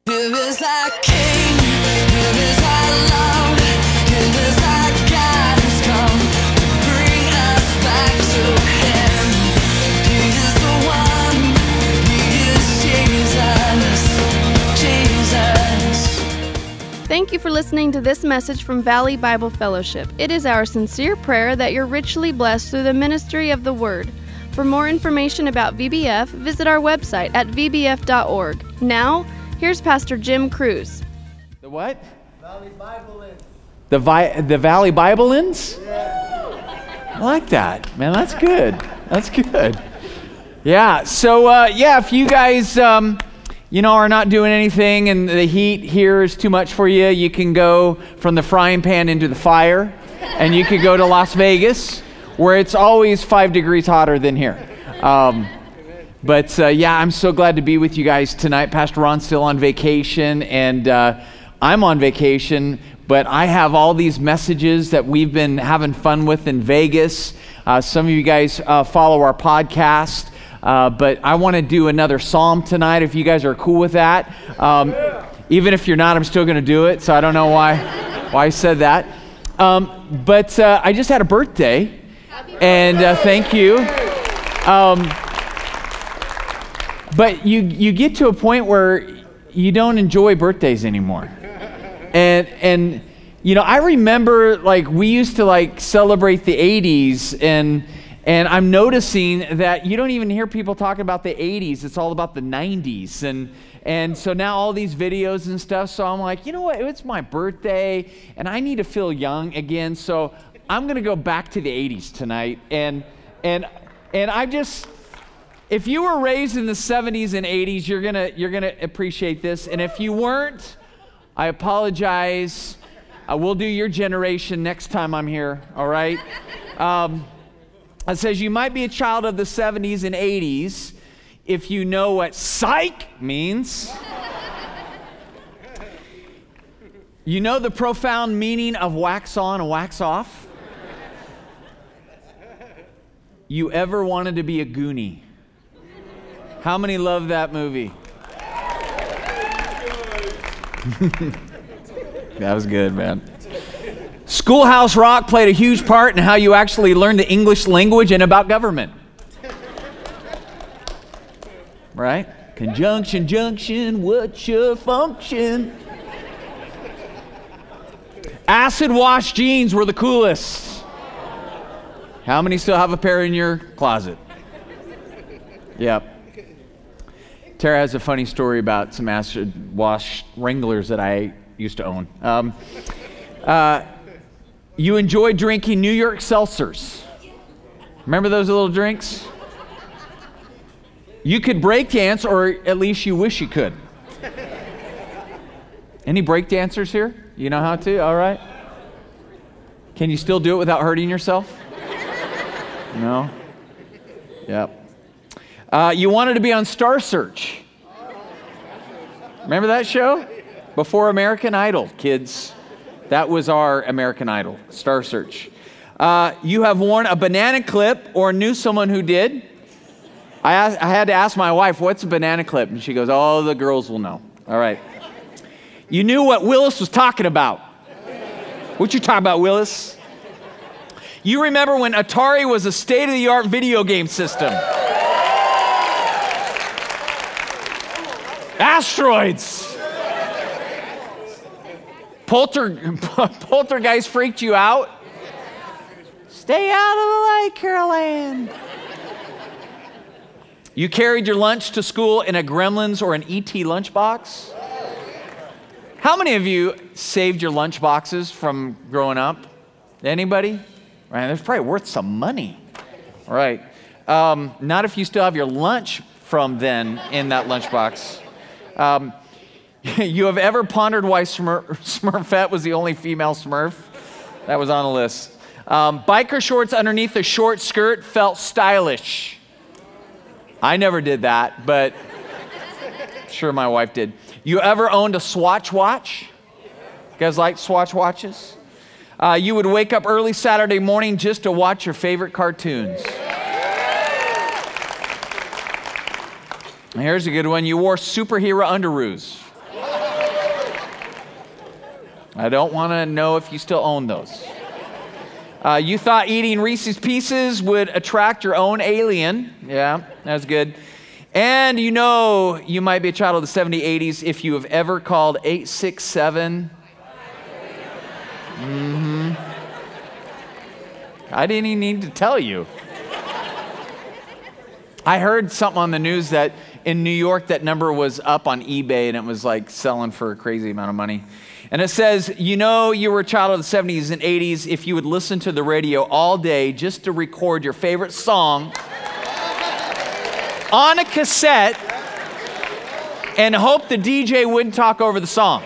Give us our King, give us our love, give us our God who's come to bring us back to Him. He is the one, He is Jesus. Thank you for listening to this message from Valley Bible Fellowship. It is our sincere prayer that you're richly blessed through the ministry of the Word. For more information about VBF, visit our website at vbf.org. Now, here's Pastor Jim Cruz. The what? Valley Bible-ins. The Valley Bible-ins? Yeah. I like that, man. That's good. That's good. Yeah. So, if you guys, are not doing anything and the heat here is too much for you, you can go from the frying pan into the fire, and you could go to Las Vegas, where it's always 5 degrees hotter than here. But I'm so glad to be with you guys tonight. Pastor Ron's still on vacation, and I'm on vacation, but I have all these messages that we've been having fun with in Vegas. Some of you guys follow our podcast, but I want to do another psalm tonight, if you guys are cool with that. Even if you're not, I'm still going to do it, so I don't know why I said that. But I just had a birthday, and thank you. But you get to a point where you don't enjoy birthdays anymore. And I remember we used to celebrate the 80s, and I'm noticing that you don't even hear people talking about the 80s. It's all about the 90s. And so now all these videos and stuff, so I'm like, you know what, it's my birthday and I need to feel young again, so I'm going to go back to the 80s tonight. And I just, if you were raised in the 70s and 80s, you're gonna appreciate this. And if you weren't, I apologize. We'll do your generation next time I'm here, all right? It says you might be a child of the 70s and 80s if you know what psych means. You know the profound meaning of wax on and wax off? You ever wanted to be a Goonie? How many love that movie? That was good, man. Schoolhouse Rock played a huge part in how you actually learned the English language and about government. Right? Conjunction, junction, what's your function? Acid wash jeans were the coolest. How many still have a pair in your closet? Yep. Tara has a funny story about some acid wash Wranglers that I used to own. You enjoy drinking New York seltzers. Remember those little drinks? You could break dance, or at least you wish you could. Any break dancers here? You know how to? All right. Can you still do it without hurting yourself? No? Yep. You wanted to be on Star Search. Remember that show? Before American Idol, kids. That was our American Idol, Star Search. You have worn a banana clip or knew someone who did. I had to ask my wife, what's a banana clip? And she goes, oh, the girls will know. All right. You knew what Willis was talking about. What you talking about, Willis? You remember when Atari was a state-of-the-art video game system. Asteroids. Poltergeist freaked you out? Stay out of the light, Carol Ann. You carried your lunch to school in a Gremlins or an E.T. lunchbox? How many of you saved your lunch boxes from growing up? Anybody? Right, that's probably worth some money. All right. Not if you still have your lunch from then in that lunchbox. You have ever pondered why Smurfette was the only female Smurf? That was on the list. Biker shorts underneath a short skirt felt stylish. I never did that, but sure my wife did. You ever owned a Swatch watch? You guys like Swatch watches? You would wake up early Saturday morning just to watch your favorite cartoons. Here's a good one. You wore superhero underoos. I don't want to know if you still own those. You thought eating Reese's Pieces would attract your own alien. Yeah, that's good. And you know you might be a child of the 70s, 80s if you have ever called 867. I didn't even need to tell you. I heard something on the news that in New York that number was up on eBay and it was like selling for a crazy amount of money. And it says, you know you were a child of the 70s and 80s if you would listen to the radio all day just to record your favorite song on a cassette and hope the DJ wouldn't talk over the song.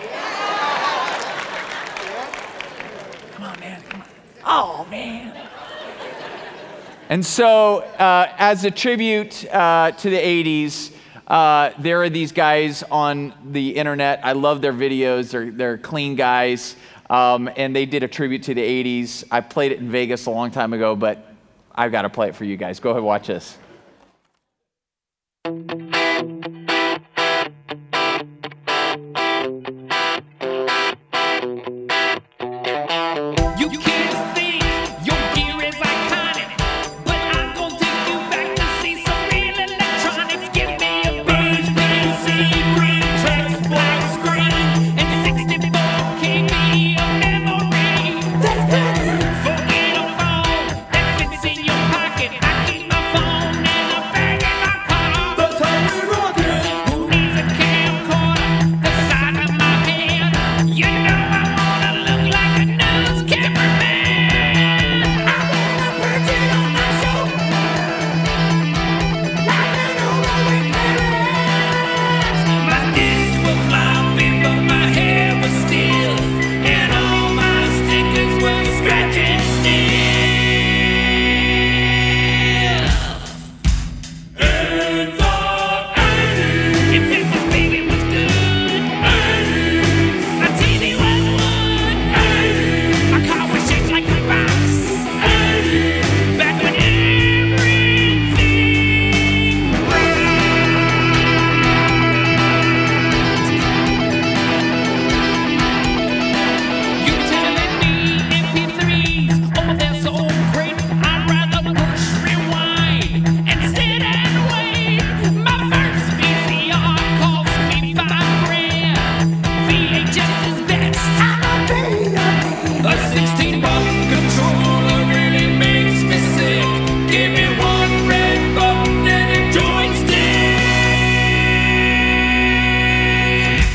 Come on, man. Come on. Oh, man. And so, as a tribute to the 80s, there are these guys on the internet. I love their videos. They're clean guys, and they did a tribute to the 80s. I played it in Vegas a long time ago, but I've got to play it for you guys. Go ahead, watch this. You can't think your gear is iconic, but I'm gonna take you back to see some real electronics. Give me a beige PC, green text, black screen, and 64 KB of memory. That's good. Forget a phone that fits in your pocket. I keep my phone in a bag in my car. That's how we rock it. Who needs a camcorder the size of my hand? You know I wanna look like a news cameraman. I wanna put it on my shoulder, like an Rolling Paris. My discs were floppy, but my hair was stiff, and all my stickers were scratching still. And the 80s. If this baby was good, 80s. My TV was wood, 80s. My car was shaped like a box, 80s. Back when everything was. You telling me MP3s, oh they're so great. I'd rather push rewind and sit and wait. My first VCR cost me $5,000. VHS is best. I'm a 16-button controller really makes me sick. Give me one red button and a joystick.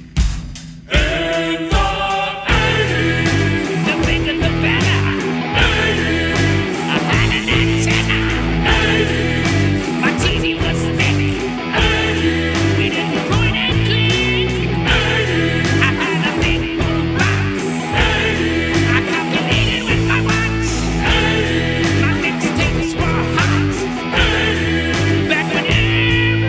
And the 80s. The bigger the better. 80s. I had an antenna. 80s. My TV was thick. 80s. We didn't point and click. 80s. I had a big boom box. 80s. I calculated with my watch. 80s. My mixtapes were hot. 80s. Back when everything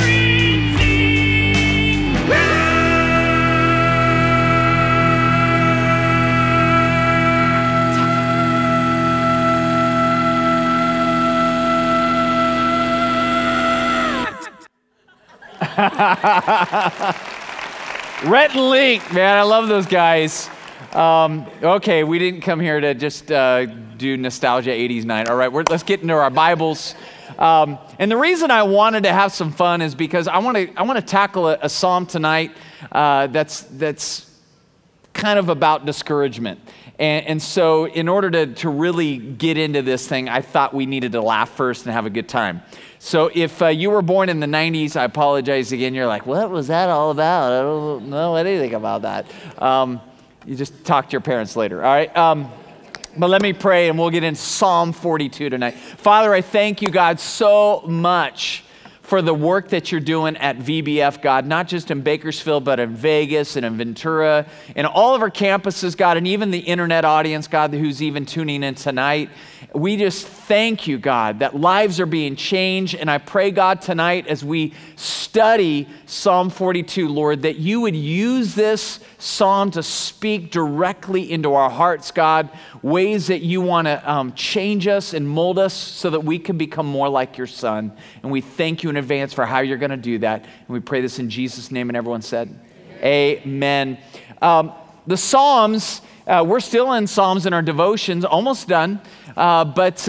Rhett and Link, man, I love those guys. Okay, we didn't come here to just do nostalgia 80s night. All right, let's get into our Bibles. And the reason I wanted to have some fun is because I want to tackle a psalm tonight that's kind of about discouragement. And so in order to really get into this thing, I thought we needed to laugh first and have a good time. So if you were born in the 90s, I apologize again. You're like, what was that all about? I don't know anything about that. You just talk to your parents later, all right? But let me pray, and we'll get into Psalm 42 tonight. Father, I thank you, God, so much for the work that you're doing at VBF, God, not just in Bakersfield, but in Vegas and in Ventura, and all of our campuses, God, and even the internet audience, God, who's even tuning in tonight. We just thank you, God, that lives are being changed. And I pray, God, tonight as we study Psalm 42, Lord, that you would use this psalm to speak directly into our hearts, God, ways that you want to change us and mold us so that we can become more like your Son. And we thank you in advance for how you're going to do that. And we pray this in Jesus' name. And everyone said, Amen. the Psalms, we're still in Psalms in our devotions, almost done, but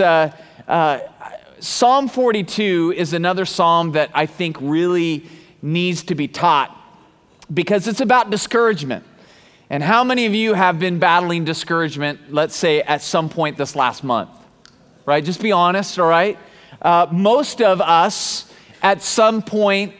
Psalm 42 is another psalm that I think really needs to be taught because it's about discouragement. And how many of you have been battling discouragement, let's say, at some point this last month? Right? Just be honest, all right? Most of us, at some point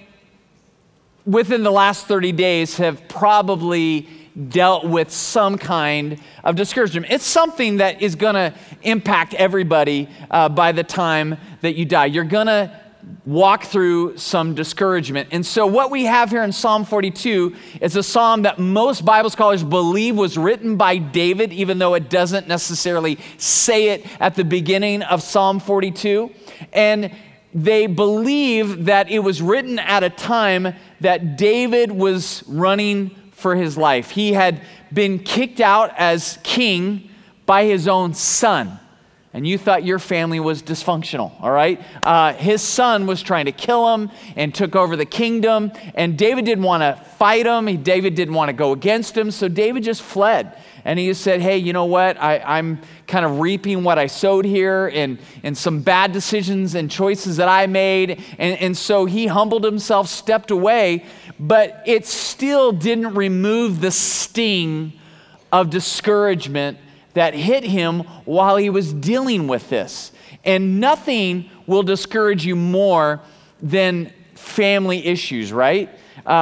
within the last 30 days, have probably dealt with some kind of discouragement. It's something that is going to impact everybody by the time that you die. You're going to walk through some discouragement. And so what we have here in Psalm 42 is a psalm that most Bible scholars believe was written by David, even though it doesn't necessarily say it at the beginning of Psalm 42. And they believe that it was written at a time that David was running for his life. He had been kicked out as king by his own son. And you thought your family was dysfunctional, all right? His son was trying to kill him and took over the kingdom. And David didn't want to fight him. David didn't want to go against him. So David just fled. And he just said, hey, you know what? I'm kind of reaping what I sowed here and some bad decisions and choices that I made. And so he humbled himself, stepped away. But it still didn't remove the sting of discouragement that hit him while he was dealing with this. And nothing will discourage you more than family issues, right?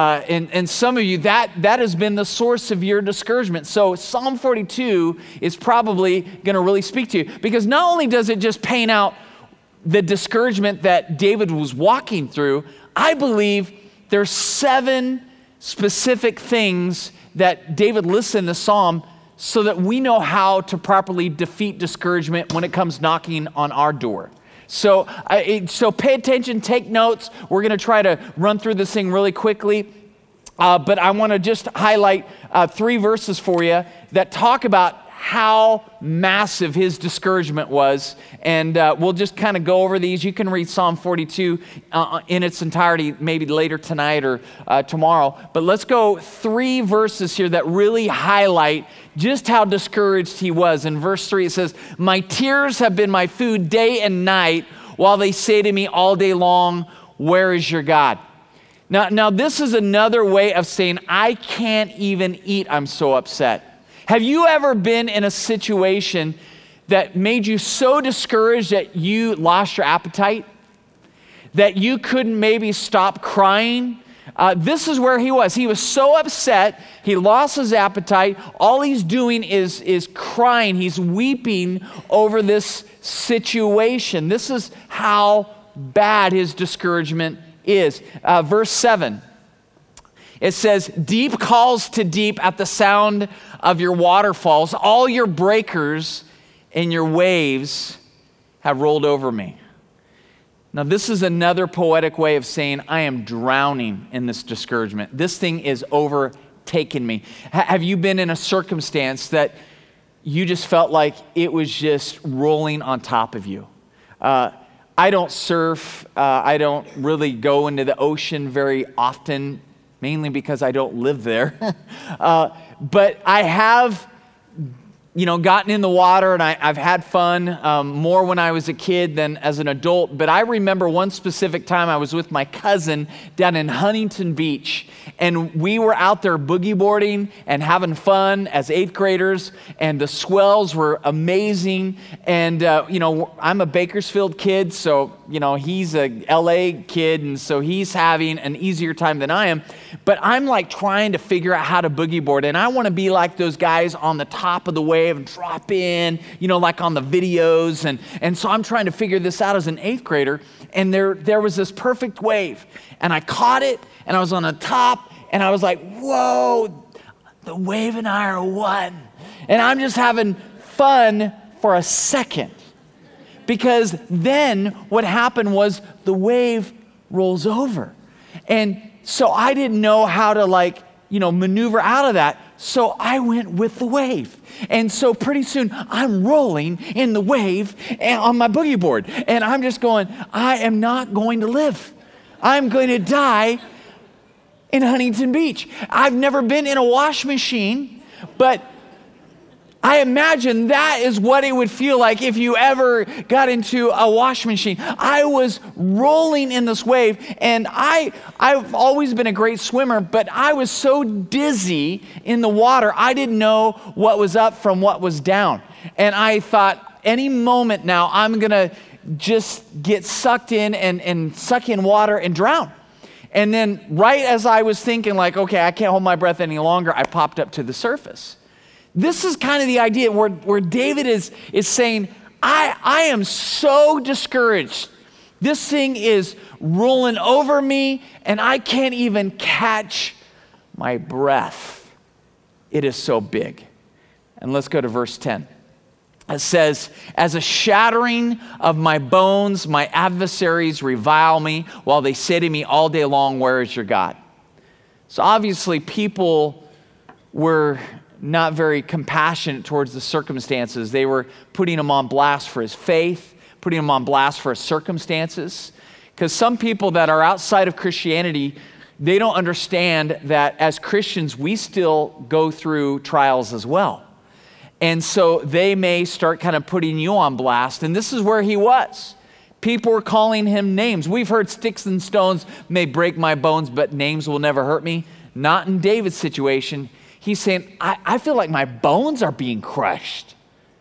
And some of you, that has been the source of your discouragement. So Psalm 42 is probably going to really speak to you, because not only does it just paint out the discouragement that David was walking through, I believe there's 7 specific things that David lists in the Psalm so that we know how to properly defeat discouragement when it comes knocking on our door. So pay attention, take notes. We're going to try to run through this thing really quickly. But I want to just highlight 3 verses for you that talk about how massive his discouragement was. And we'll just kind of go over these. You can read Psalm 42 in its entirety, maybe later tonight or tomorrow. But let's go 3 verses here that really highlight just how discouraged he was. In verse 3, it says, "My tears have been my food day and night, while they say to me all day long, 'Where is your God?'" Now this is another way of saying, I can't even eat, I'm so upset. Have you ever been in a situation that made you so discouraged that you lost your appetite? That you couldn't maybe stop crying? This is where he was. He was so upset, he lost his appetite. All he's doing is crying. He's weeping over this situation. This is how bad his discouragement is. Verse 7. It says, "Deep calls to deep at the sound of your waterfalls. All your breakers and your waves have rolled over me." Now, this is another poetic way of saying, I am drowning in this discouragement. This thing is overtaken me. Have you been in a circumstance that you just felt like it was just rolling on top of you? I don't surf. I don't really go into the ocean very often, mainly because I don't live there. But I have, gotten in the water and I've had fun more when I was a kid than as an adult. But I remember one specific time I was with my cousin down in Huntington Beach, and we were out there boogie boarding and having fun as 8th graders, and the swells were amazing. And, I'm a Bakersfield kid, so, he's a LA kid, and so he's having an easier time than I am. But I'm like trying to figure out how to boogie board, and I want to be like those guys on the top of the wave and drop in, like on the videos. And so I'm trying to figure this out as an 8th grader, and there was this perfect wave, and I caught it, and I was on the top, and I was like, whoa, the wave and I are one. And I'm just having fun for a second, because then what happened was the wave rolls over. And so I didn't know how to maneuver out of that. So I went with the wave. And so pretty soon I'm rolling in the wave on my boogie board. And I'm just going, I am not going to live. I'm going to die in Huntington Beach. I've never been in a wash machine. But I imagine that is what it would feel like if you ever got into a wash machine. I was rolling in this wave, and I've always been a great swimmer, but I was so dizzy in the water, I didn't know what was up from what was down. And I thought, any moment now, I'm going to just get sucked in and suck in water and drown. And then right as I was thinking like, okay, I can't hold my breath any longer, I popped up to the surface. This is kind of the idea where David is saying, I am so discouraged. This thing is rolling over me, and I can't even catch my breath. It is so big. And let's go to verse 10. It says, as a shattering of my bones, my adversaries revile me, while they say to me all day long, where is your God? So obviously people were not very compassionate towards the circumstances. They were putting him on blast for his faith, putting him on blast for his circumstances. Because some people that are outside of Christianity, they don't understand that as Christians, we still go through trials as well. And so they may start kind of putting you on blast. And this is where he was. People were calling him names. We've heard sticks and stones may break my bones, but names will never hurt me. Not in David's situation. He's saying, I feel like my bones are being crushed.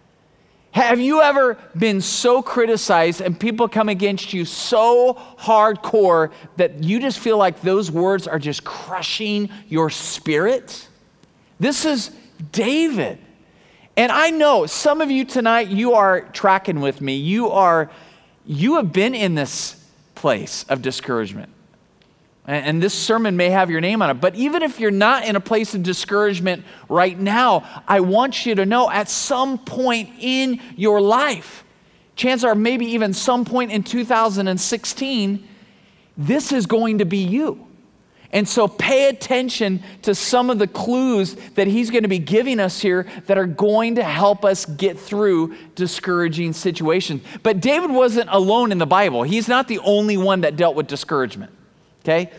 Have you ever been so criticized and people come against you so hardcore that you just feel like those words are just crushing your spirit? This is David. And I know some of you tonight, you are tracking with me. You have been in this place of discouragement. And this sermon may have your name on it. But even if you're not in a place of discouragement right now, I want you to know at some point in your life, chances are maybe even some point in 2016, this is going to be you. And so pay attention to some of the clues that he's going to be giving us here that are going to help us get through discouraging situations. But David wasn't alone in the Bible. He's not the only one that dealt with discouragement. Okay?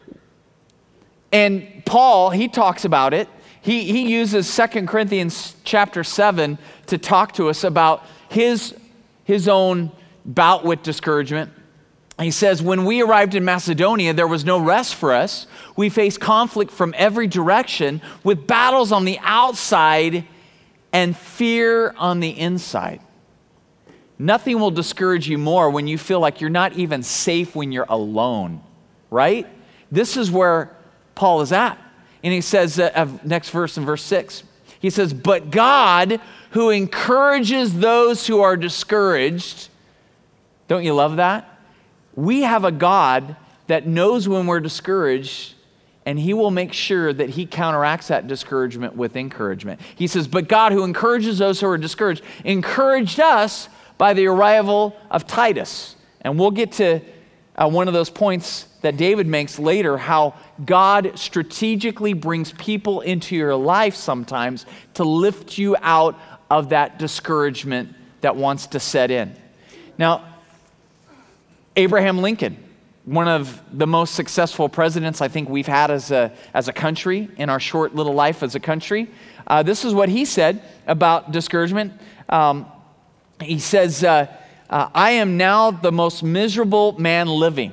And Paul, he talks about it. He uses 2 Corinthians chapter 7 to talk to us about his own bout with discouragement. He says, when we arrived in Macedonia, there was no rest for us. We faced conflict from every direction with battles on the outside and fear on the inside. Nothing will discourage you more when you feel like you're not even safe when you're alone. Right? This is where Paul is at. And he says, next verse in verse 6, he says, but God who encourages those who are discouraged. Don't you love that? We have a God that knows when we're discouraged, and he will make sure that he counteracts that discouragement with encouragement. He says, but God who encourages those who are discouraged, encouraged us by the arrival of Titus. And we'll get to one of those points that David makes later, how God strategically brings people into your life sometimes to lift you out of that discouragement that wants to set in. Now, Abraham Lincoln, one of the most successful presidents I think we've had as a country in our short little life as a country. This is what he said about discouragement. He says, I am now the most miserable man living.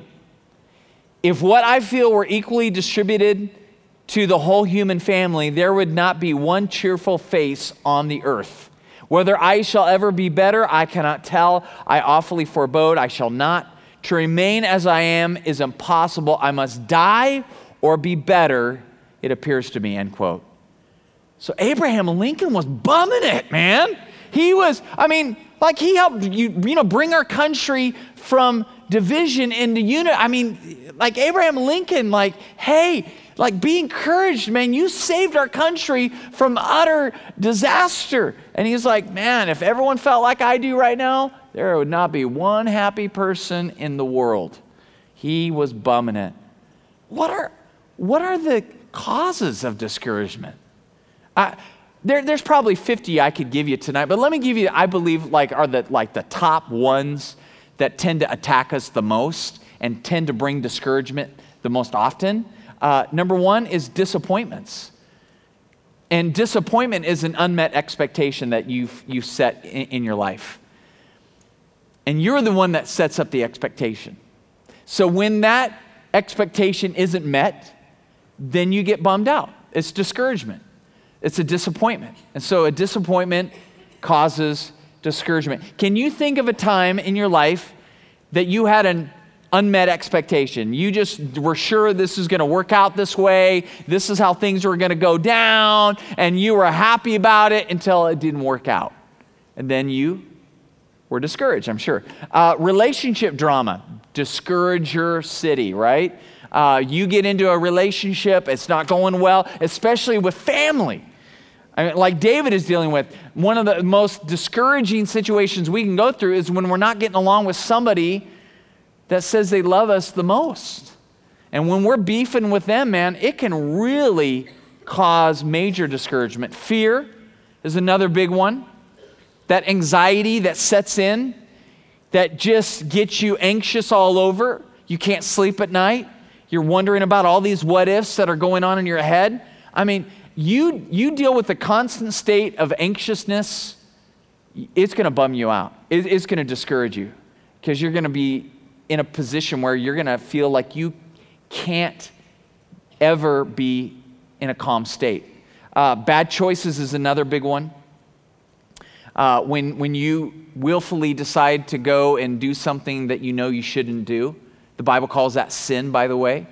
If what I feel were equally distributed to the whole human family, there would not be one cheerful face on the earth. Whether I shall ever be better, I cannot tell. I awfully forebode, I shall not. To remain as I am is impossible. I must die or be better, it appears to me, end quote. So Abraham Lincoln was bumming it, man. He was, he helped bring our country from division into unity. Abraham Lincoln, hey, be encouraged, man. You saved our country from utter disaster. And he's like, man, if everyone felt like I do right now, there would not be one happy person in the world. He was bumming it. What are the causes of discouragement? There's probably 50 I could give you tonight, but let me give you, I believe, are the top ones that tend to attack us the most and tend to bring discouragement the most often. Number one is disappointments. And disappointment is an unmet expectation that you've set in your life. And you're the one that sets up the expectation. So when that expectation isn't met, then you get bummed out. It's discouragement. It's a disappointment. And so a disappointment causes discouragement. Can you think of a time in your life that you had an unmet expectation? You just were sure this is going to work out this way. This is how things were going to go down. And you were happy about it until it didn't work out. And then you were discouraged, I'm sure. Relationship drama, discourage your city, right? You get into a relationship, it's not going well, especially with family. I mean, like David is dealing with, one of the most discouraging situations we can go through is when we're not getting along with somebody that says they love us the most. And when we're beefing with them, man, it can really cause major discouragement. Fear is another big one. That anxiety that sets in, that just gets you anxious all over. You can't sleep at night. You're wondering about all these what ifs that are going on in your head. I mean, you deal with the constant state of anxiousness, it's going to bum you out. It's going to discourage you because you're going to be in a position where you're going to feel like you can't ever be in a calm state. Bad choices is another big one. When you willfully decide to go and do something that you know you shouldn't do. The Bible calls that sin, by the way.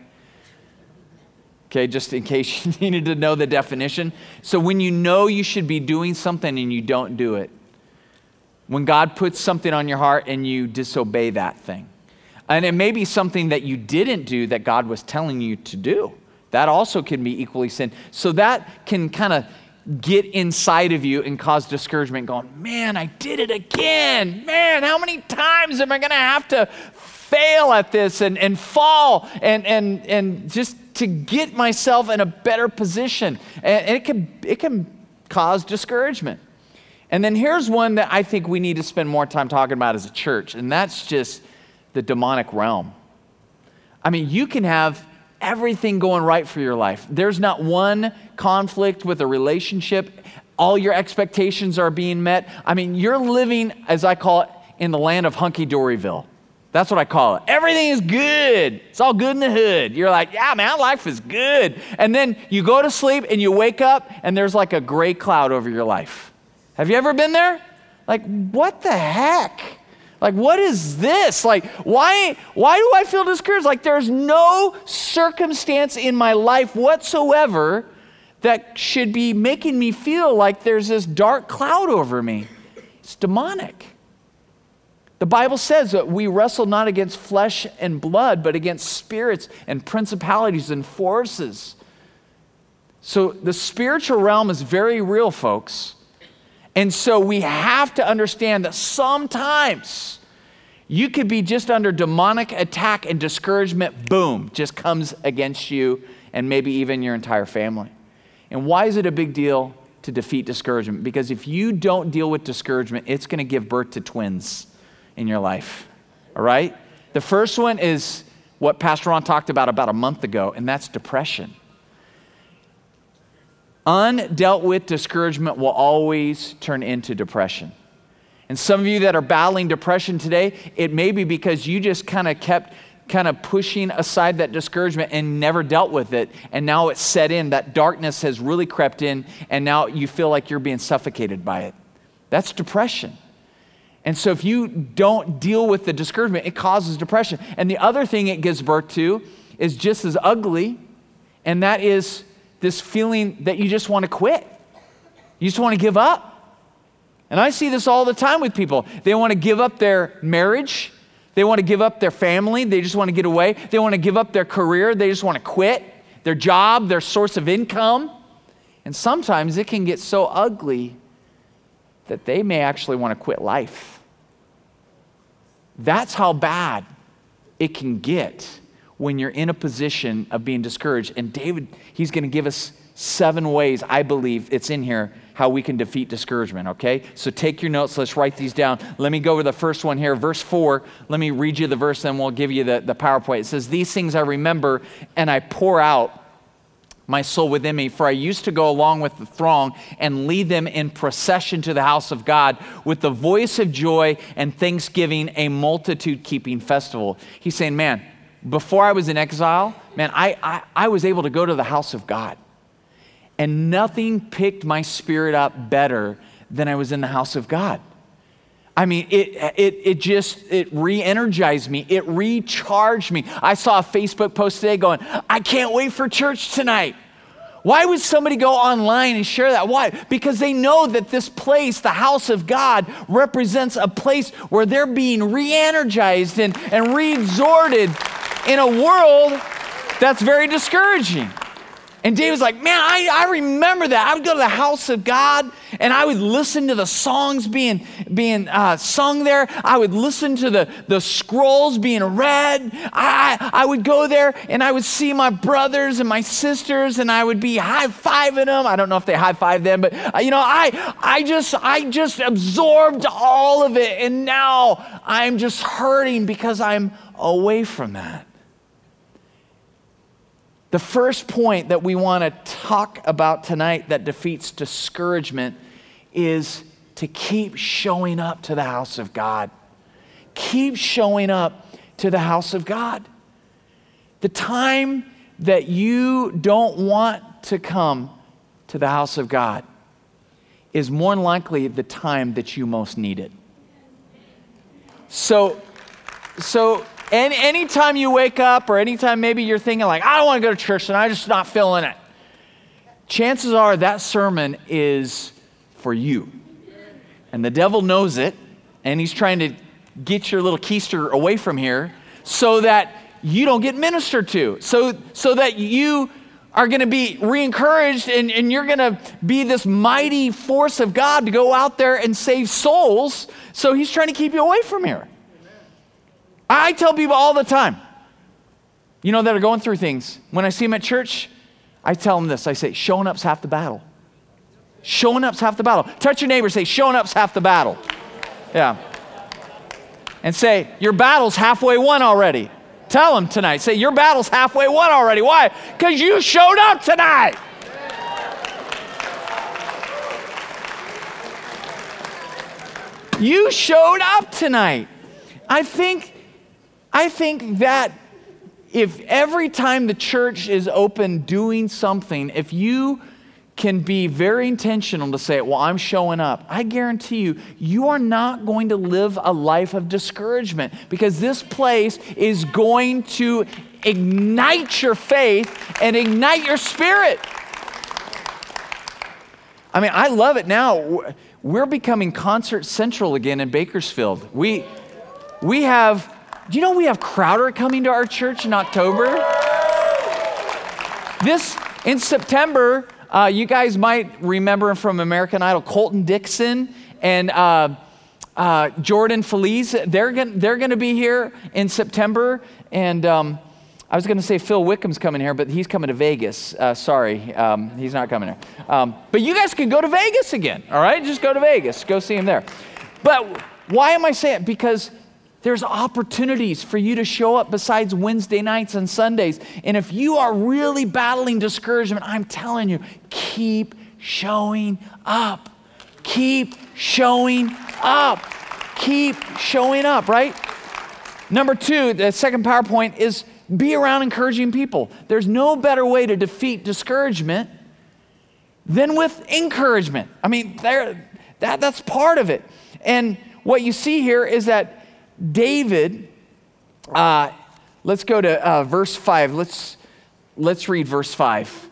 Okay, just in case you needed to know the definition. So when you know you should be doing something and you don't do it. When God puts something on your heart and you disobey that thing. And it may be something that you didn't do that God was telling you to do. That also can be equally sin. So that can kind of get inside of you and cause discouragement going, man, I did it again. Man, how many times am I going to have to fail at this and fall and just to get myself in a better position? And it can cause discouragement. And then here's one that I think we need to spend more time talking about as a church, and that's just the demonic realm. I mean, you can have everything going right for your life. There's not one conflict with a relationship. All your expectations are being met. I mean, you're living, as I call it, in the land of hunky-doryville. That's what I call it. Everything is good. It's all good in the hood. You're like, yeah, man, life is good. And then you go to sleep and you wake up and there's like a gray cloud over your life. Have you ever been there? Like, what the heck? Like, what is this? Like, why do I feel discouraged? Like, there's no circumstance in my life whatsoever that should be making me feel like there's this dark cloud over me. It's demonic. The Bible says that we wrestle not against flesh and blood, but against spirits and principalities and forces. So the spiritual realm is very real, folks. And so we have to understand that sometimes you could be just under demonic attack and discouragement, boom, just comes against you and maybe even your entire family. And why is it a big deal to defeat discouragement? Because if you don't deal with discouragement, it's going to give birth to twins in your life, all right? The first one is what Pastor Ron talked about a month ago, and that's depression. Undealt with discouragement will always turn into depression. And some of you that are battling depression today, it may be because you just kind of kept pushing aside that discouragement and never dealt with it. And now it's set in, that darkness has really crept in, and now you feel like you're being suffocated by it. That's depression. And so if you don't deal with the discouragement, it causes depression. And the other thing it gives birth to is just as ugly, and that is this feeling that you just want to quit. You just want to give up. And I see this all the time with people. They want to give up their marriage. They want to give up their family. They just want to get away. They want to give up their career. They just want to quit their job, their source of income. And sometimes it can get so ugly that they may actually want to quit life. That's how bad it can get when you're in a position of being discouraged. And David, he's going to give us 7 ways, I believe it's in here, how we can defeat discouragement, okay? So take your notes, let's write these down. Let me go over the first one here, verse 4. Let me read you the verse, then we'll give you the PowerPoint. It says, "These things I remember, and I pour out my soul within me, for I used to go along with the throng and lead them in procession to the house of God with the voice of joy and thanksgiving, a multitude-keeping festival. He's saying, man, before I was in exile, man, I was able to go to the house of God. And nothing picked my spirit up better than I was in the house of God. I mean, it re-energized me. It recharged me. I saw a Facebook post today going, I can't wait for church tonight. Why would somebody go online and share that? Why? Because they know that this place, the house of God, represents a place where they're being re-energized and re-exhorted in a world that's very discouraging. And David's like, man, I remember that. I would go to the house of God and I would listen to the songs being sung there. I would listen to the scrolls being read. I would go there and I would see my brothers and my sisters and I would be high-fiving them. I don't know if they high-fived them, but I just absorbed all of it. And now I'm just hurting because I'm away from that. The first point that we want to talk about tonight that defeats discouragement is to keep showing up to the house of God. Keep showing up to the house of God. The time that you don't want to come to the house of God is more than likely the time that you most need it. So anytime you wake up or anytime maybe you're thinking like, I don't want to go to church and I'm just not feeling it, chances are that sermon is for you. And the devil knows it, and he's trying to get your little keister away from here so that you don't get ministered to, so that you are going to be re-encouraged and you're going to be this mighty force of God to go out there and save souls. So he's trying to keep you away from here. I tell people all the time, that are going through things, when I see them at church, I tell them this. I say, showing up's half the battle. Showing up's half the battle. Touch your neighbor, say, showing up's half the battle. Yeah. And say, your battle's halfway won already. Tell them tonight. Say, your battle's halfway won already. Why? Because you showed up tonight. You showed up tonight. I think that if every time the church is open doing something, if you can be very intentional to say, well, I'm showing up, I guarantee you, you are not going to live a life of discouragement because this place is going to ignite your faith and ignite your spirit. I mean, I love it now. We're becoming Concert Central again in Bakersfield. We have, do you know we have Crowder coming to our church in October? In September, you guys might remember from American Idol, Colton Dixon and Jordan Feliz. They're going to be here in September. And I was going to say Phil Wickham's coming here, but he's coming to Vegas. Sorry, he's not coming here. But you guys can go to Vegas again, all right? Just go to Vegas. Go see him there. But why am I saying it? Because there's opportunities for you to show up besides Wednesday nights and Sundays. And if you are really battling discouragement, I'm telling you, keep showing up. Keep showing up. Keep showing up, right? Number 2, the second PowerPoint is be around encouraging people. There's no better way to defeat discouragement than with encouragement. I mean, that's part of it. And what you see here is that David, let's go to verse 5. Let's read verse 5.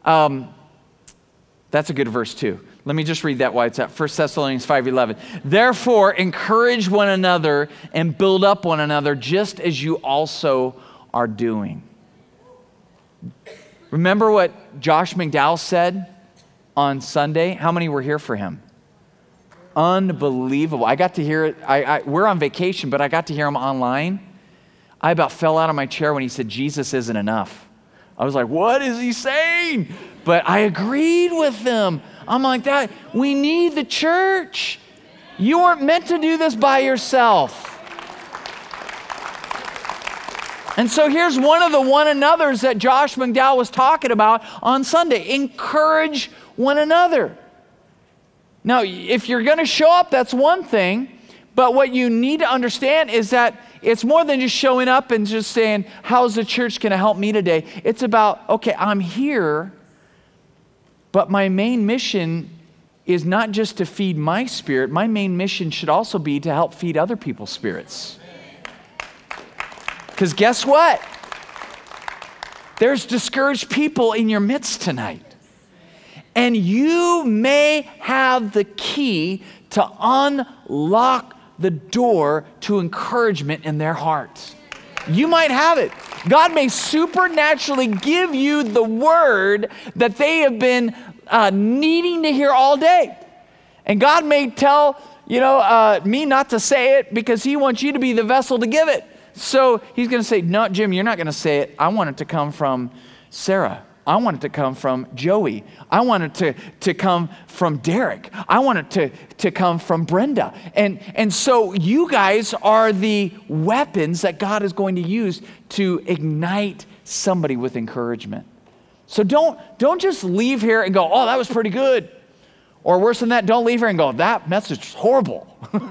That's a good verse too. Let me just read that while it's at 1 Thessalonians 5:11. Therefore, encourage one another and build up one another just as you also are doing. Remember what Josh McDowell said on Sunday? How many were here for him? Unbelievable. I got to hear it. We're on vacation, but I got to hear him online. I about fell out of my chair when he said, Jesus isn't enough. I was like, what is he saying? But I agreed with him. I'm like, that. We need the church. You weren't meant to do this by yourself. And so here's one of the one another's that Josh McDowell was talking about on Sunday. Encourage one another. Now, if you're going to show up, that's one thing. But what you need to understand is that it's more than just showing up and just saying, how's the church going to help me today? It's about, okay, I'm here, but my main mission is not just to feed my spirit. My main mission should also be to help feed other people's spirits. Because guess what? There's discouraged people in your midst tonight. And you may have the key to unlock the door to encouragement in their hearts. You might have it. God may supernaturally give you the word that they have been needing to hear all day. And God may tell, me not to say it because he wants you to be the vessel to give it. So he's going to say, no, Jim, you're not going to say it. I want it to come from Sarah. I want it to come from Joey. I want it to come from Derek. I want it to come from Brenda. And so you guys are the weapons that God is going to use to ignite somebody with encouragement. So don't just leave here and go, oh, that was pretty good. Or worse than that, don't leave here and go, that message is horrible.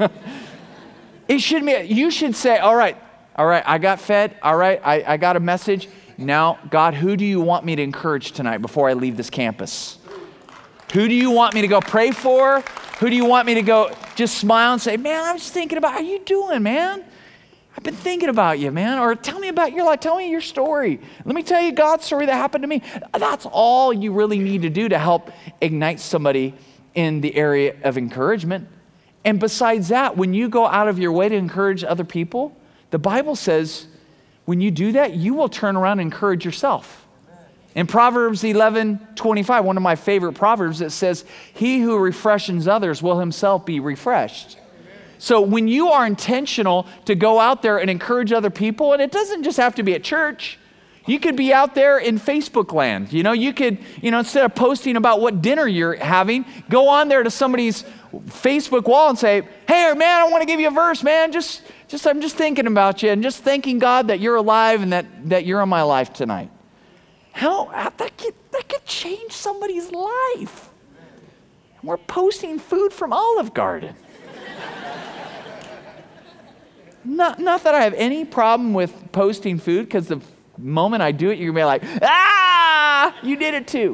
You should say, all right, I got fed. All right, I got a message. Now, God, who do you want me to encourage tonight before I leave this campus? Who do you want me to go pray for? Who do you want me to go just smile and say, man, I was thinking about, how you doing, man? I've been thinking about you, man. Or tell me about your life. Tell me your story. Let me tell you God's story that happened to me. That's all you really need to do to help ignite somebody in the area of encouragement. And besides that, when you go out of your way to encourage other people, the Bible says when you do that, you will turn around and encourage yourself. In Proverbs 11:25, one of my favorite proverbs, it says, he who refreshes others will himself be refreshed. So when you are intentional to go out there and encourage other people, and it doesn't just have to be at church. You could be out there in Facebook land. You could, instead of posting about what dinner you're having, go on there to somebody's Facebook wall and say, hey, man, I want to give you a verse, man. I'm just thinking about you and just thanking God that you're alive and that you're in my life tonight. That could change somebody's life. And we're posting food from Olive Garden. Not that I have any problem with posting food, because the moment I do it, you're going to be like, you did it too.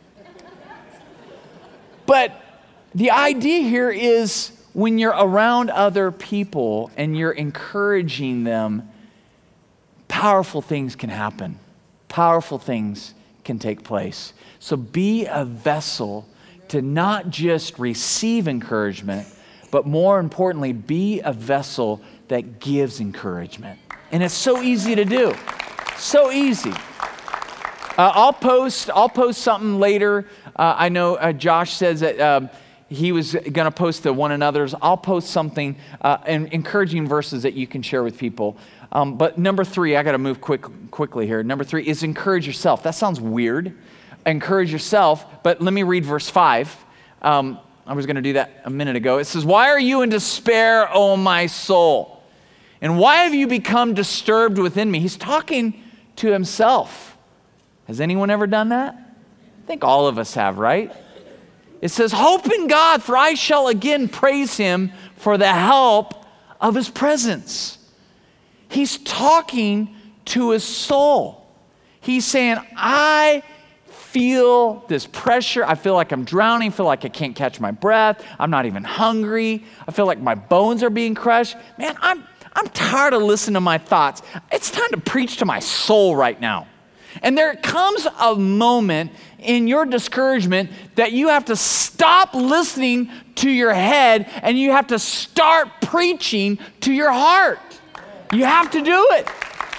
But the idea here is when you're around other people and you're encouraging them, powerful things can happen. Powerful things can take place. So be a vessel to not just receive encouragement, but more importantly, be a vessel that gives encouragement. And it's so easy to do. So easy. I'll post something later. I know Josh says that he was going to post the one another's. I'll post something, encouraging verses that you can share with people. But number 3, I got to move quickly here. Number 3 is encourage yourself. That sounds weird. Encourage yourself. But let me read verse 5. I was going to do that a minute ago. It says, why are you in despair, O my soul? And why have you become disturbed within me? He's talking to himself. Has anyone ever done that? I think all of us have, right? It says, hope in God, for I shall again praise him for the help of his presence. He's talking to his soul. He's saying, I feel this pressure. I feel like I'm drowning. I feel like I can't catch my breath. I'm not even hungry. I feel like my bones are being crushed. Man, I'm tired of listening to my thoughts. It's time to preach to my soul right now. And there comes a moment in your discouragement that you have to stop listening to your head and you have to start preaching to your heart. You have to do it.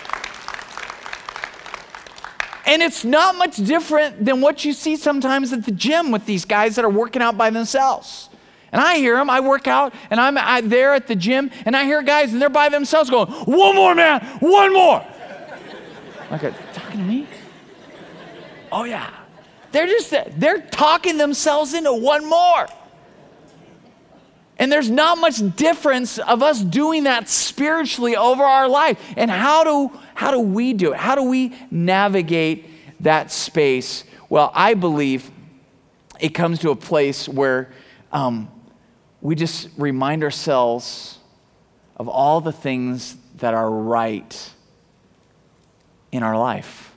And it's not much different than what you see sometimes at the gym with these guys that are working out by themselves. And I hear them, I work out, and I'm there at the gym, and I hear guys, and they're by themselves going, one more, man, one more. Like, talking to me? Oh, yeah. They're talking themselves into one more. And there's not much difference of us doing that spiritually over our life. And how do we do it? How do we navigate that space? Well, I believe it comes to a place where we just remind ourselves of all the things that are right in our life.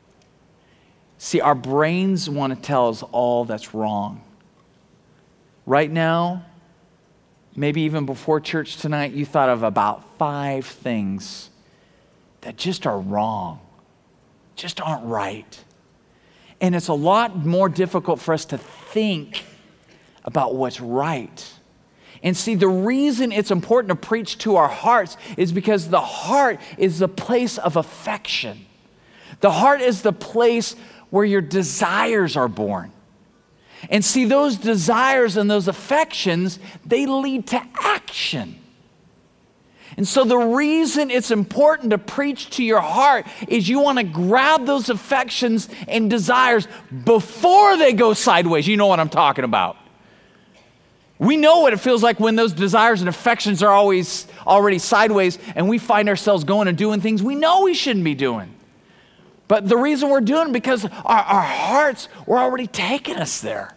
See, our brains want to tell us all that's wrong. Right now, maybe even before church tonight, you thought of about 5 things that just are wrong, just aren't right. And it's a lot more difficult for us to think about what's right. And see, the reason it's important to preach to our hearts is because the heart is the place of affection. The heart is the place where your desires are born. And see, those desires and those affections, they lead to action. And so the reason it's important to preach to your heart is you want to grab those affections and desires before they go sideways. You know what I'm talking about. We know what it feels like when those desires and affections are always already sideways and we find ourselves going and doing things we know we shouldn't be doing. But the reason we're doing it because our hearts were already taking us there.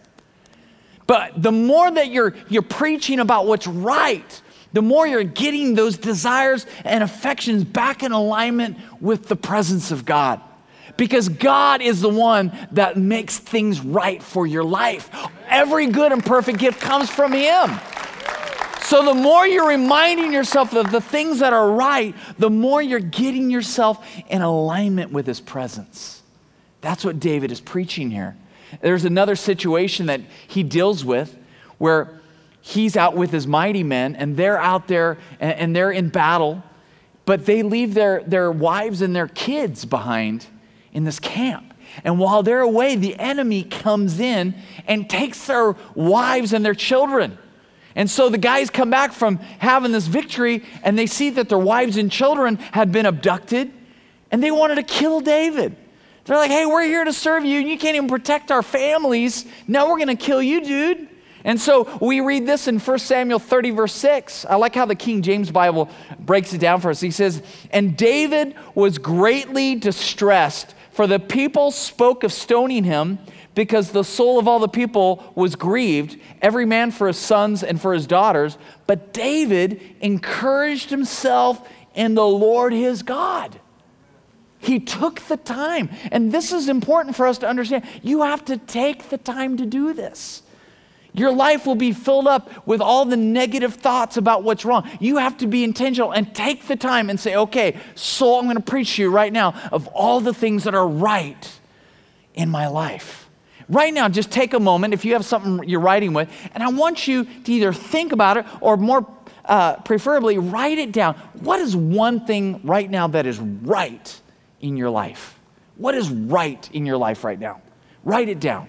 But the more that you're preaching about what's right, the more you're getting those desires and affections back in alignment with the presence of God. Because God is the one that makes things right for your life. Every good and perfect gift comes from Him. So the more you're reminding yourself of the things that are right, the more you're getting yourself in alignment with His presence. That's what David is preaching here. There's another situation that he deals with where he's out with his mighty men and they're out there and they're in battle, but they leave their wives and their kids behind in this camp. And while they're away, the enemy comes in and takes their wives and their children. And so the guys come back from having this victory and they see that their wives and children had been abducted and they wanted to kill David. They're like, hey, we're here to serve you and you can't even protect our families. Now we're going to kill you, dude. And so we read this in 1 Samuel 30, verse 6. I like how the King James Bible breaks it down for us. He says, and David was greatly distressed, for the people spoke of stoning him, because the soul of all the people was grieved, every man for his sons and for his daughters. But David encouraged himself in the Lord his God. He took the time. And this is important for us to understand. You have to take the time to do this. Your life will be filled up with all the negative thoughts about what's wrong. You have to be intentional and take the time and say, okay, soul, I'm going to preach to you right now of all the things that are right in my life. Right now, just take a moment if you have something you're writing with, and I want you to either think about it or more preferably write it down. What is one thing right now that is right in your life? What is right in your life right now? Write it down.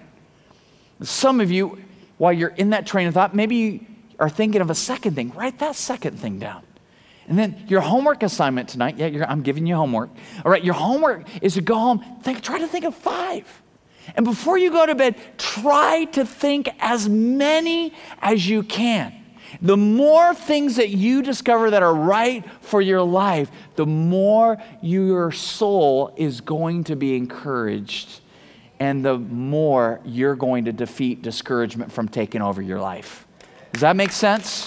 Some of you, while you're in that train of thought, maybe you are thinking of a second thing. Write that second thing down. And then your homework assignment tonight, I'm giving you homework. All right, your homework is to go home, try to think of 5. And before you go to bed, try to think as many as you can. The more things that you discover that are right for your life, the more your soul is going to be encouraged, and the more you're going to defeat discouragement from taking over your life. Does that make sense?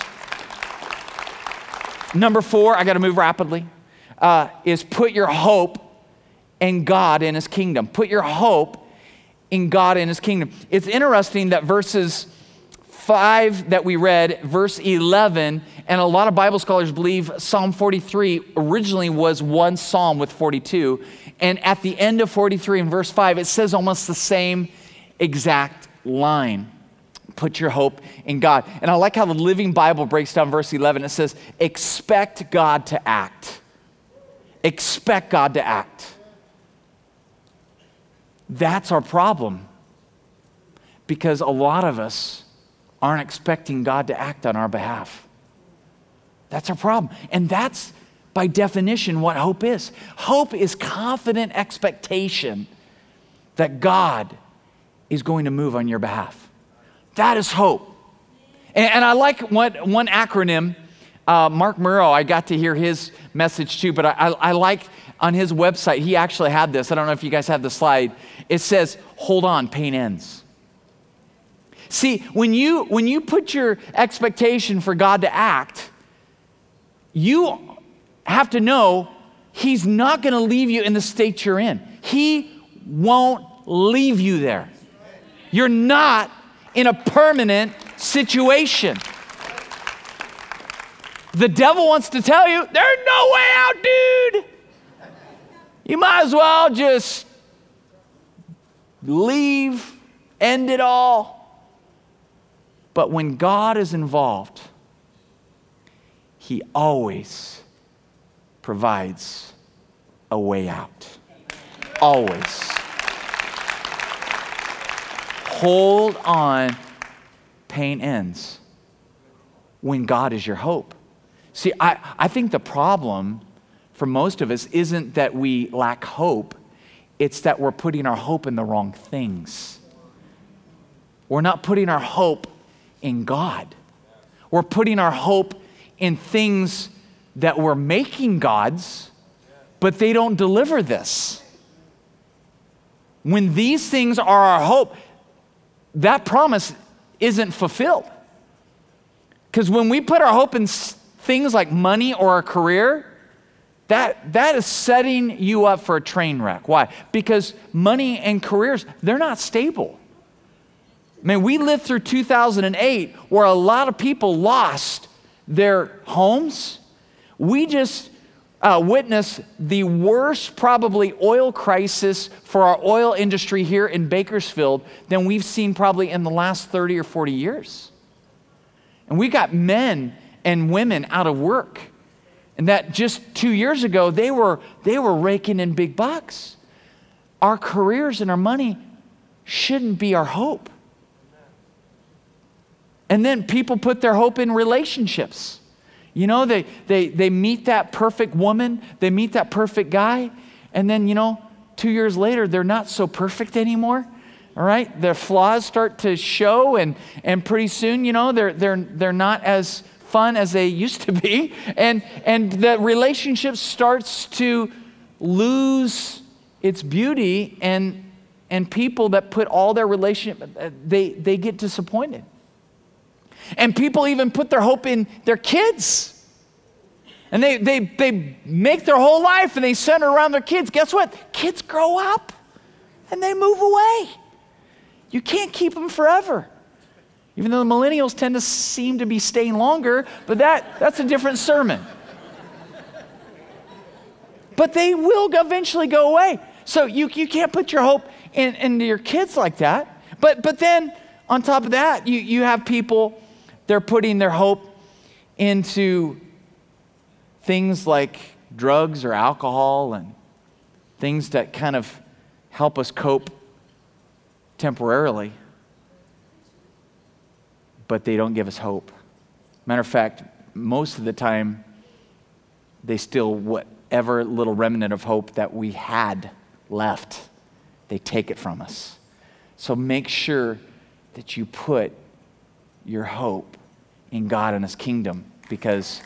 Number 4, I got to move rapidly, is put your hope in God and His kingdom. Put your hope in God and His kingdom. It's interesting that verses 5 that we read, verse 11, and a lot of Bible scholars believe Psalm 43 originally was one psalm with 42. And at the end of 43 in verse 5, it says almost the same exact line. Put your hope in God. And I like how the Living Bible breaks down verse 11. It says, expect God to act. Expect God to act. That's our problem, because a lot of us aren't expecting God to act on our behalf. That's our problem. And that's, by definition, what hope is. Hope is confident expectation that God is going to move on your behalf. That is hope. And I like one acronym, Mark Murrow, I got to hear his message too, but I like on his website, he actually had this. I don't know if you guys have the slide. It says, hold on, pain ends. See, when you put your expectation for God to act, you have to know he's not going to leave you in the state you're in. He won't leave you there. You're not in a permanent situation. The devil wants to tell you, there's no way out, dude. You might as well just leave, end it all. But when God is involved, he always provides a way out. Always. Hold on, pain ends when God is your hope. See, I think the problem for most of us isn't that we lack hope, it's that we're putting our hope in the wrong things. We're not putting our hope in God. We're putting our hope in things that we're making gods, but they don't deliver this. When these things are our hope, that promise isn't fulfilled. Because when we put our hope in things like money or a career, that is setting you up for a train wreck. Why? Because money and careers, they're not stable. I mean, we lived through 2008 where a lot of people lost their homes. We just witnessed the worst probably oil crisis for our oil industry here in Bakersfield than we've seen probably in the last 30 or 40 years. And we got men and women out of work. And that just 2 years ago, they were raking in big bucks. Our careers and our money shouldn't be our hope. And then people put their hope in relationships. You know, they meet that perfect woman, they meet that perfect guy, and then, 2 years later, they're not so perfect anymore. All right? Their flaws start to show, and pretty soon, they're not as fun as they used to be, and the relationship starts to lose its beauty, and people that put all their relationship, they get disappointed. And people even put their hope in their kids. And they make their whole life and they center around their kids. Guess what? Kids grow up and they move away. You can't keep them forever. Even though the millennials tend to seem to be staying longer, but that's a different sermon. But they will eventually go away. So you can't put your hope into your kids like that. But then on top of that, you have people, they're putting their hope into things like drugs or alcohol and things that kind of help us cope temporarily, but they don't give us hope. Matter of fact, most of the time, they steal whatever little remnant of hope that we had left. They take it from us. So make sure that you put your hope in God and His kingdom, because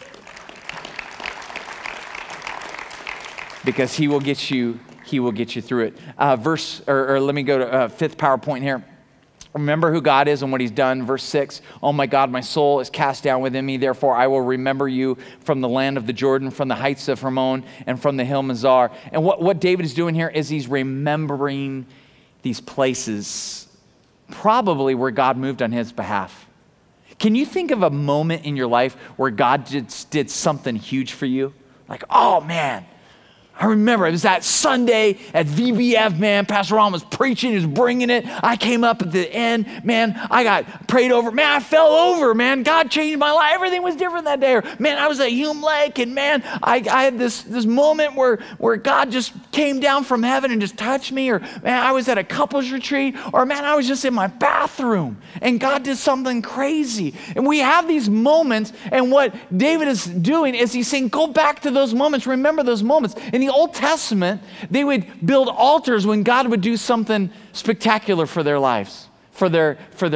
He will get you through it. Let me go to fifth PowerPoint here. Remember who God is and what He's done. Verse 6, oh my God, my soul is cast down within me. Therefore, I will remember you from the land of the Jordan, from the heights of Hermon, and from the hill Mizar. And what David is doing here is he's remembering these places, probably where God moved on his behalf. Can you think of a moment in your life where God just did something huge for you? Like, oh man, I remember it was that Sunday at VBF, man, Pastor Ron was preaching, he was bringing it. I came up at the end, man, I got prayed over. Man, I fell over, man. God changed my life. Everything was different that day. Or, man, I was at Hume Lake, and man, I had this moment where God just came down from heaven and just touched me. Or, man, I was at a couples retreat. Or, man, I was just in my bathroom, and God did something crazy. And we have these moments, and what David is doing is he's saying, go back to those moments. Remember those moments. In the Old Testament, they would build altars when God would do something spectacular for their lives. for their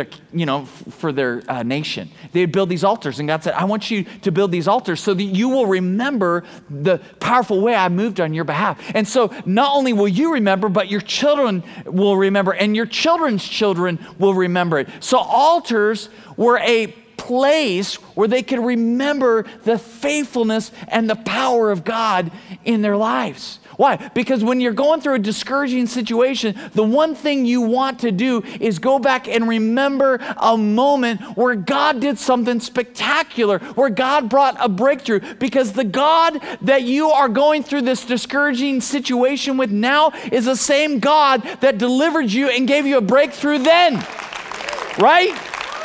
nation. They'd build these altars, and God said, I want you to build these altars so that you will remember the powerful way I moved on your behalf. And so not only will you remember, but your children will remember, and your children's children will remember it. So altars were a place where they could remember the faithfulness and the power of God in their lives. Why? Because when you're going through a discouraging situation, the one thing you want to do is go back and remember a moment where God did something spectacular, where God brought a breakthrough. Because the God that you are going through this discouraging situation with now is the same God that delivered you and gave you a breakthrough then. Right?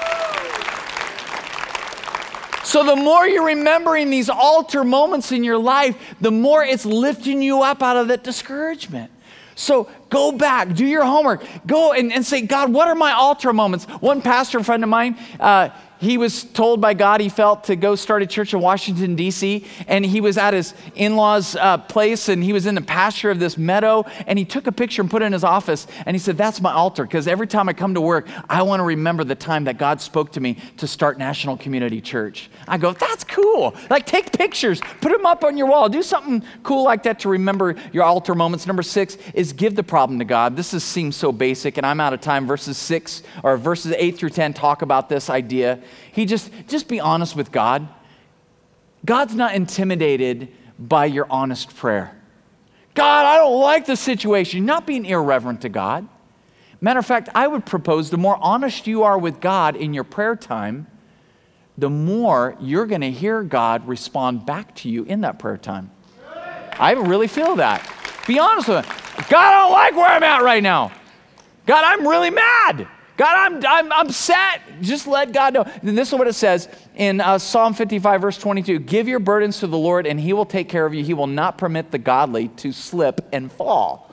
So the more you're remembering these altar moments in your life, the more it's lifting you up out of that discouragement. So go back, do your homework, go and say, God, what are my altar moments? One pastor friend of mine, he was told by God he felt to go start a church in Washington, D.C., and he was at his in-laws' place, and he was in the pasture of this meadow, and he took a picture and put it in his office, and he said, that's my altar, because every time I come to work, I want to remember the time that God spoke to me to start National Community Church. I go, that's cool. Like, take pictures, put them up on your wall, do something cool like that to remember your altar moments. Number 6 is give the problem to God. This seems so basic, and I'm out of time. Verses 8 through 10 talk about this idea. He just be honest with God. God's not intimidated by your honest prayer. God, I don't like the situation. You're not being irreverent to God. Matter of fact, I would propose the more honest you are with God in your prayer time, the more you're going to hear God respond back to you in that prayer time. I really feel that. Be honest with him. God, I don't like where I'm at right now. God, I'm really mad. God, I'm upset. Just let God know. And this is what it says in Psalm 55, verse 22. Give your burdens to the Lord, and he will take care of you. He will not permit the godly to slip and fall.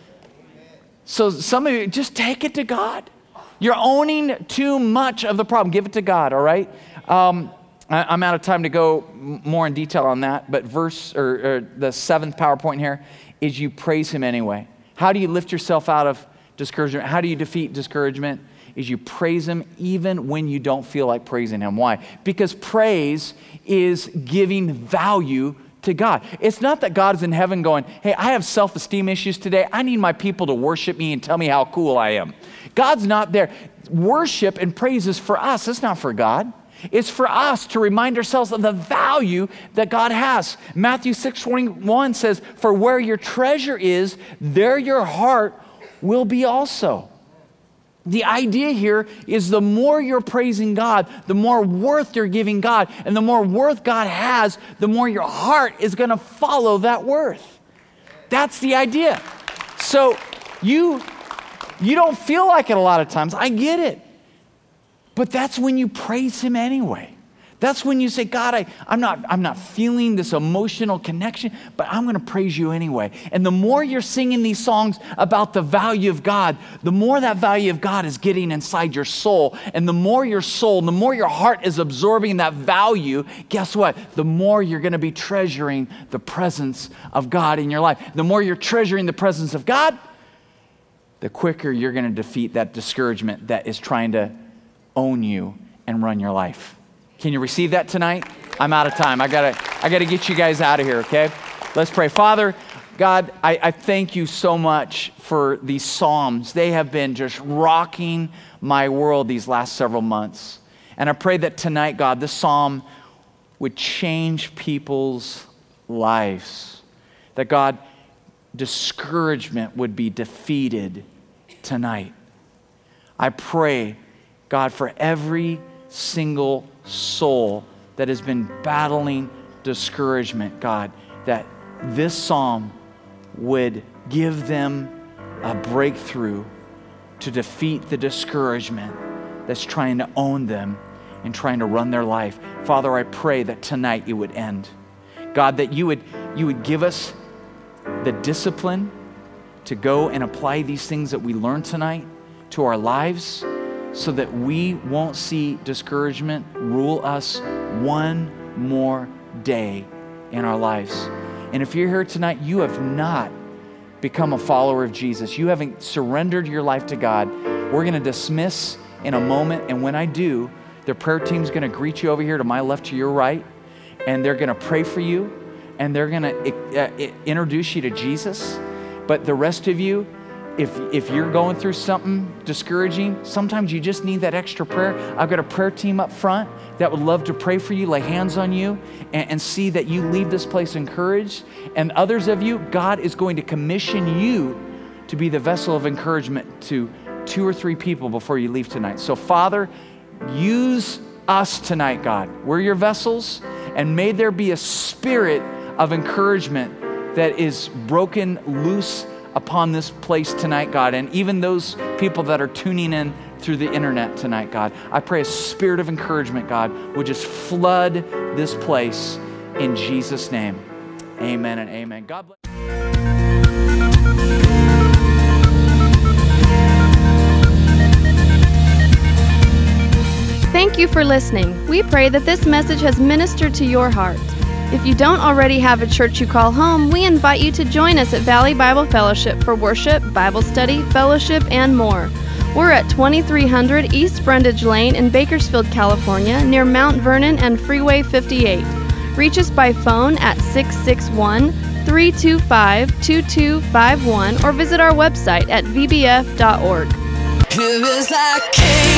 So some of you, just take it to God. You're owning too much of the problem. Give it to God, all right? I'm out of time to go more in detail on that, but the 7th PowerPoint here is you praise him anyway. How do you lift yourself out of discouragement? How do you defeat discouragement? Is you praise him even when you don't feel like praising him. Why? Because praise is giving value to God. It's not that God is in heaven going, hey, I have self-esteem issues today. I need my people to worship me and tell me how cool I am. God's not there. Worship and praise is for us. It's not for God. It's for us to remind ourselves of the value that God has. Matthew 6:21 says, for where your treasure is, there your heart will be also. The idea here is the more you're praising God, the more worth you're giving God, and the more worth God has, the more your heart is going to follow that worth. That's the idea. So you don't feel like it a lot of times. I get it. But that's when you praise him anyway. That's when you say, God, I'm not feeling this emotional connection, but I'm going to praise you anyway. And the more you're singing these songs about the value of God, the more that value of God is getting inside your soul. And the more your soul, the more your heart is absorbing that value, guess what? The more you're going to be treasuring the presence of God in your life. The more you're treasuring the presence of God, the quicker you're going to defeat that discouragement that is trying to own you and run your life. Can you receive that tonight? I'm out of time. I gotta get you guys out of here, okay? Let's pray. Father, God, I thank you so much for these Psalms. They have been just rocking my world these last several months. And I pray that tonight, God, this Psalm would change people's lives. That, God, discouragement would be defeated tonight. I pray, God, for every single soul that has been battling discouragement, God, that this psalm would give them a breakthrough to defeat the discouragement that's trying to own them and trying to run their life. Father, I pray that tonight it would end. God, that you would give us the discipline to go and apply these things that we learned tonight to our lives, so that we won't see discouragement rule us one more day in our lives. And if you're here tonight, you have not become a follower of Jesus, you haven't surrendered your life to God, We're going to dismiss in a moment, and when I do, the prayer team's going to greet you over here to my left, to your right, and they're going to pray for you, and they're going to introduce you to Jesus. But the rest of you, if you're going through something discouraging, sometimes you just need that extra prayer. I've got a prayer team up front that would love to pray for you, lay hands on you, and see that you leave this place encouraged. And others of you, God is going to commission you to be the vessel of encouragement to 2 or 3 people before you leave tonight. So Father, use us tonight, God. We're your vessels, and may there be a spirit of encouragement that is broken loose upon this place tonight, God, and even those people that are tuning in through the internet tonight, God. I pray a spirit of encouragement, God, would just flood this place in Jesus' name. Amen and amen. God bless. Thank you for listening. We pray that this message has ministered to your heart. If you don't already have a church you call home, we invite you to join us at Valley Bible Fellowship for worship, Bible study, fellowship, and more. We're at 2300 East Brundage Lane in Bakersfield, California, near Mount Vernon and Freeway 58. Reach us by phone at 661-325-2251 or visit our website at vbf.org. Here is our King.